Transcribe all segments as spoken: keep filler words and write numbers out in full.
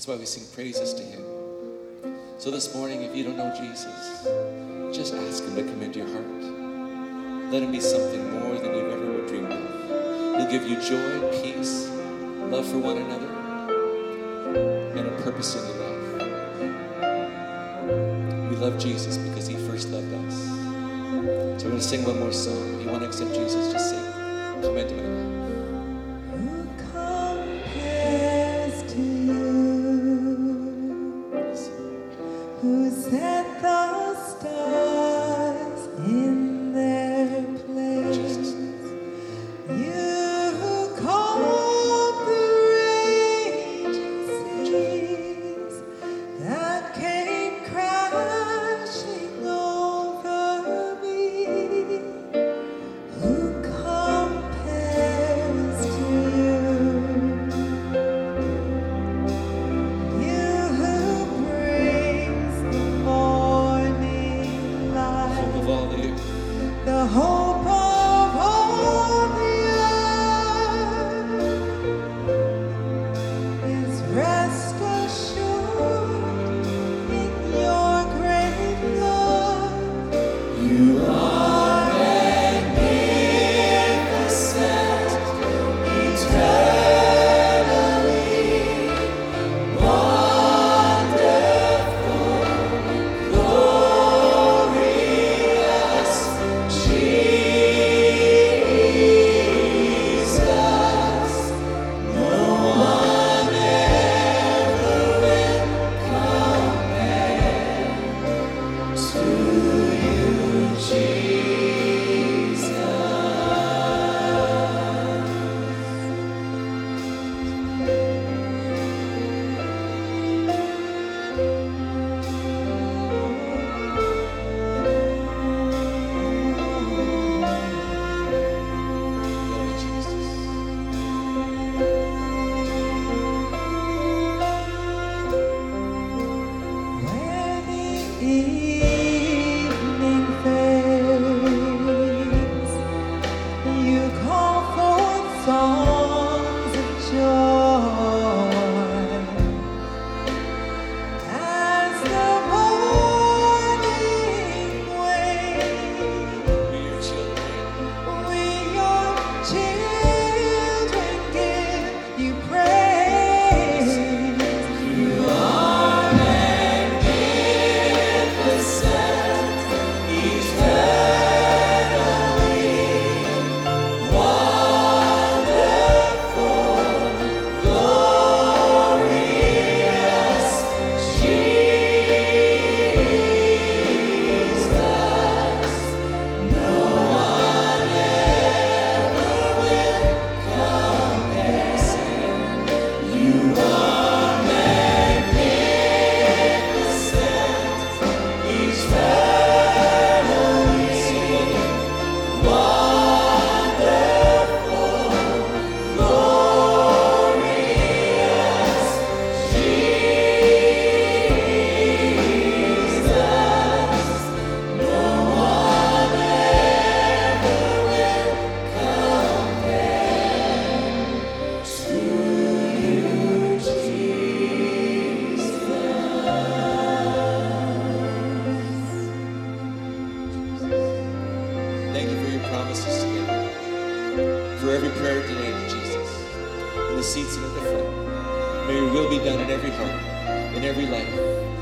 That's why we sing praises to him. So this morning, if you don't know Jesus, just ask him to come into your heart. Let him be something more than you've ever dreamed of. He'll give you joy, peace, love for one another, and a purpose in your life. We love Jesus because he first loved us. So we're going to sing one more song. If you want to accept Jesus, just sing, come into my life.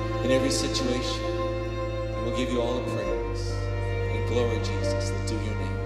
Situation, and we'll give you all the praise and glory, Jesus, that's due your name.